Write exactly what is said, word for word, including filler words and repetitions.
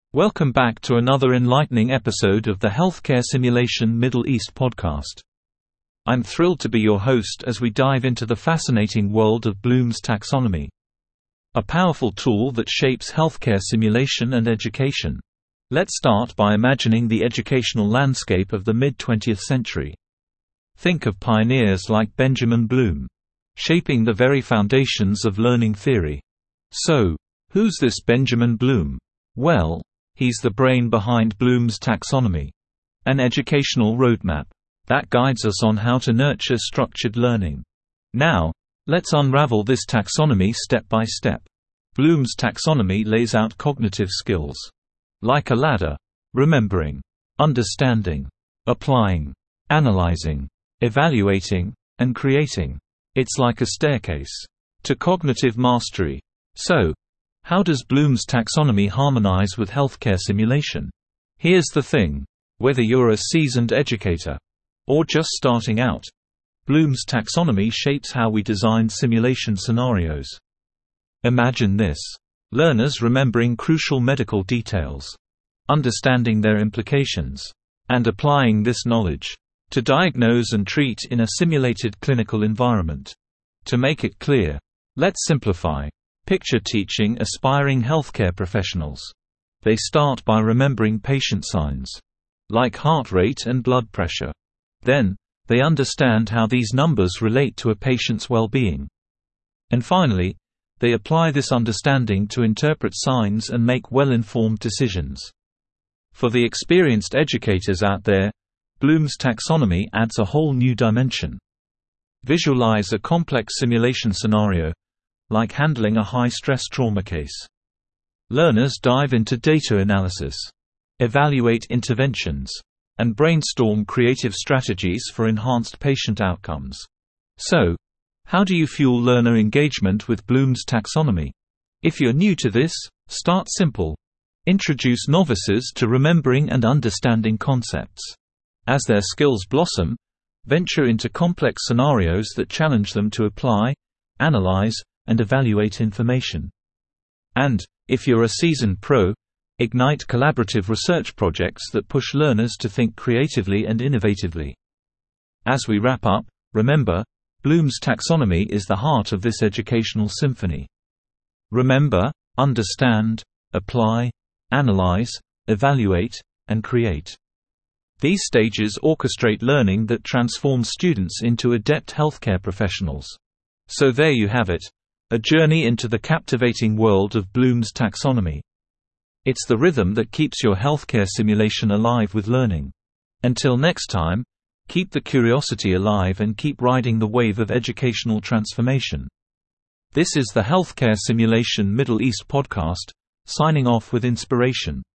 Welcome back to another enlightening episode of the Healthcare Simulation Middle East podcast. I'm thrilled to be your host as we dive into the fascinating world of Bloom's taxonomy, a powerful tool that shapes healthcare simulation and education. Let's start by imagining the educational landscape of the mid-twentieth century. Think of pioneers like Benjamin Bloom, shaping the very foundations of learning theory. So, who's this Benjamin Bloom? Well, he's the brain behind Bloom's taxonomy, an educational roadmap that guides us on how to nurture structured learning. Now, let's unravel this taxonomy step by step. Bloom's taxonomy lays out cognitive skills, like a ladder: remembering, understanding, applying, analyzing, evaluating, and creating. It's like a staircase to cognitive mastery. So, how does Bloom's taxonomy harmonize with healthcare simulation? Here's the thing: whether you're a seasoned educator or just starting out, Bloom's taxonomy shapes how we design simulation scenarios. Imagine this: learners remembering crucial medical details, understanding their implications, and applying this knowledge to diagnose and treat in a simulated clinical environment. To make it clear, let's simplify. Picture teaching aspiring healthcare professionals. They start by remembering patient signs, like heart rate and blood pressure. Then, they understand how these numbers relate to a patient's well-being. And finally, they apply this understanding to interpret signs and make well-informed decisions. For the experienced educators out there, Bloom's taxonomy adds a whole new dimension. Visualize a complex simulation scenario, like handling a high-stress trauma case. Learners dive into data analysis, evaluate interventions, and brainstorm creative strategies for enhanced patient outcomes. So, how do you fuel learner engagement with Bloom's taxonomy? If you're new to this, start simple. Introduce novices to remembering and understanding concepts. As their skills blossom, venture into complex scenarios that challenge them to apply, analyze, and evaluate information. And, if you're a seasoned pro, ignite collaborative research projects that push learners to think creatively and innovatively. As we wrap up, remember, Bloom's taxonomy is the heart of this educational symphony. Remember, understand, apply, analyze, evaluate, and create. These stages orchestrate learning that transforms students into adept healthcare professionals. So there you have it, a journey into the captivating world of Bloom's taxonomy. It's the rhythm that keeps your healthcare simulation alive with learning. Until next time, keep the curiosity alive and keep riding the wave of educational transformation. This is the Healthcare Simulation Middle East podcast, signing off with inspiration.